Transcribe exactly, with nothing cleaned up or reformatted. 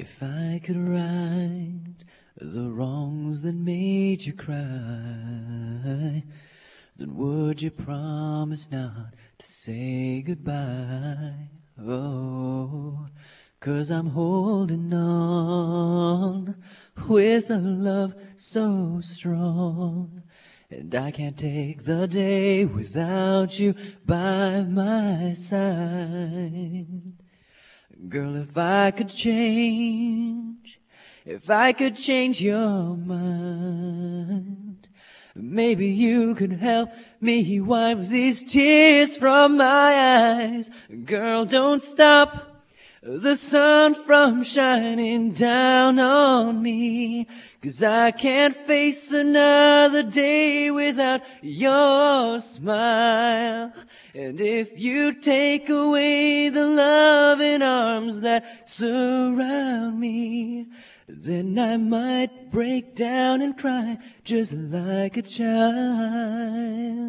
If I could right the wrongs that made you cry, then would you promise not to say goodbye? Oh, 'cause I'm holding on with a love so strong, and I can't take the day without you by my side. Girl, if I could change, if I could change your mind, maybe you could help me wipe these tears from my eyes. Girl, don't stop the sun from shining down on me, 'cause I can't face another day without your smile. And if you take away the loving arms that surround me, then I might break down and cry just like a child.